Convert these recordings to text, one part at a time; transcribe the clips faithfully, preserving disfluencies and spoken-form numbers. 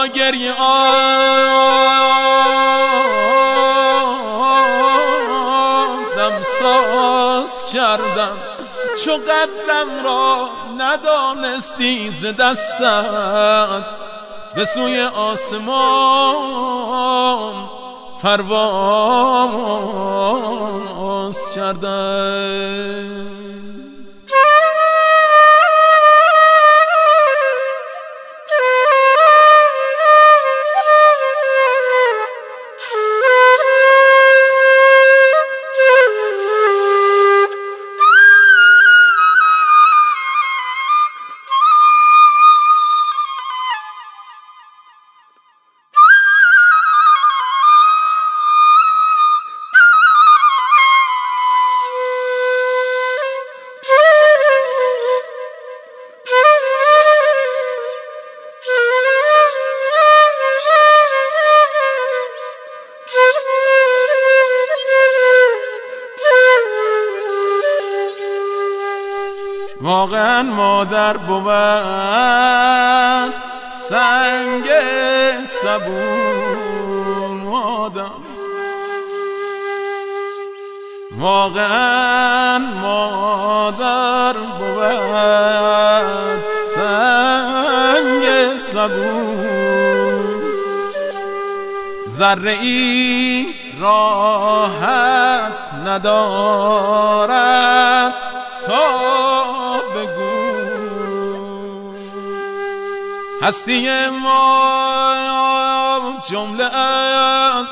را گریه آدم ساز کردم، چو قدرم را ندانستی ز دستت به سوی آسمان پرواز کردم. واقعا مادر بود سنگ صبور آدم، واقعا مادر بود سنگ صبور، ذره ای راحت ندارد تا بگو هستی ما جمله از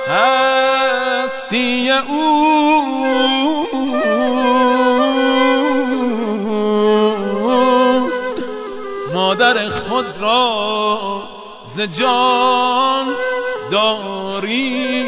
هستی اوست. مادر خود را ز جان داری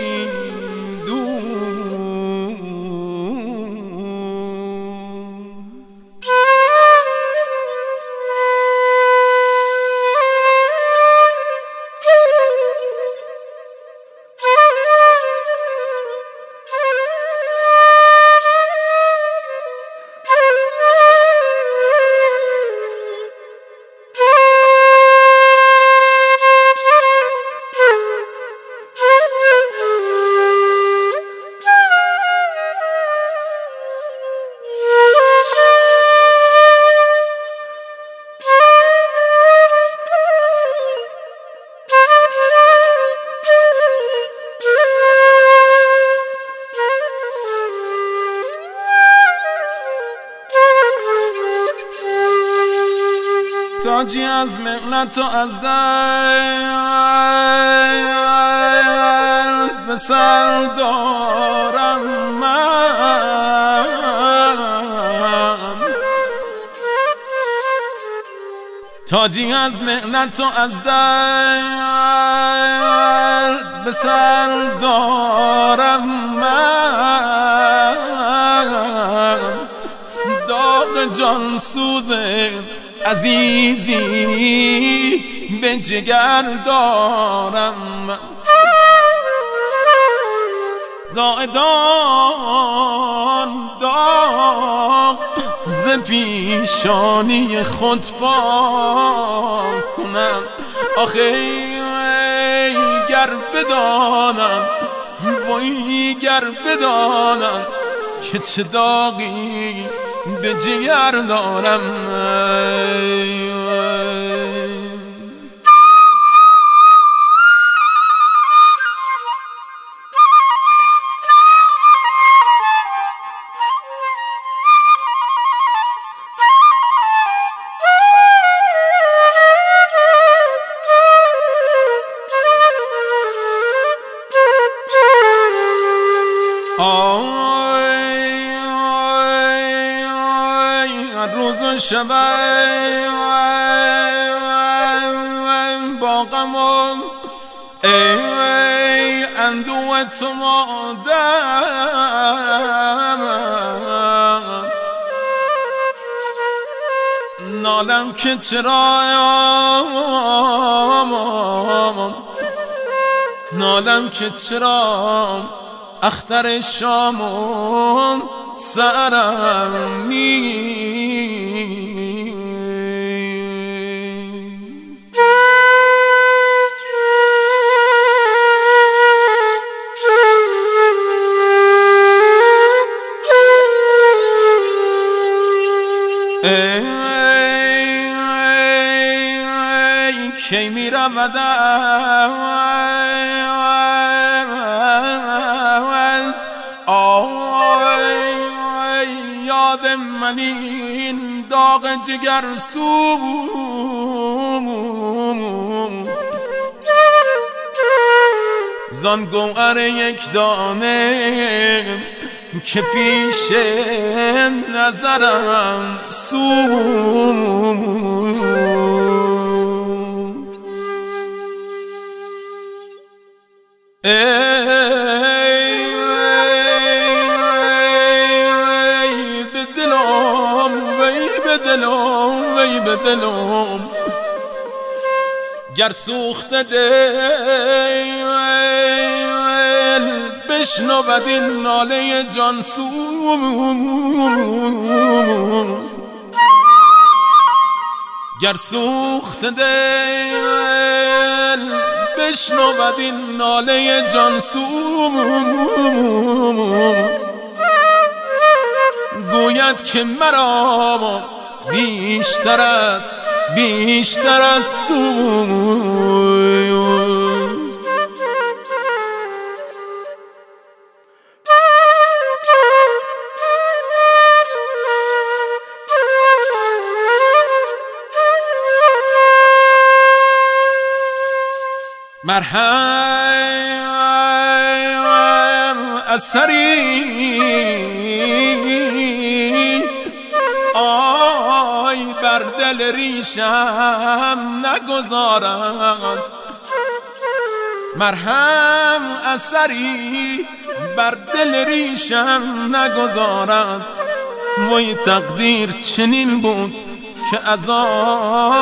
تاجی از مهنت و از درد به سر دارم من، تاجی از مهنت و از درد به سر دارم من، داغ جان سوزه عزیزی به جگر دارم، زائدان داغ ز پیشانی خود پاک کنم. آخه گر بدانم وای گر بدانم که چه داغی به جگر دارم. روز و شب با غم و اندوه تو مادم، نالم که چرا نالم که چرا اختر شامون سرم نیست. ای کی می رود از آی یاد من این داغ جگر سوز زان گوهر یک دانه که پیش نظرم سوز ای به دلم وی به دلم وی به دلم گر سوخته دل بشنود این ناله جان سوز گر سوخته دل بشنود این ناله جان سوز گوید که مرا بیشتر از بیشتر از سوز مرهم اثری آی بر دل ریشم نگذارد مرهم اثری بر دل ریشم نگذارد وای تقدیر چنین بود که عذاب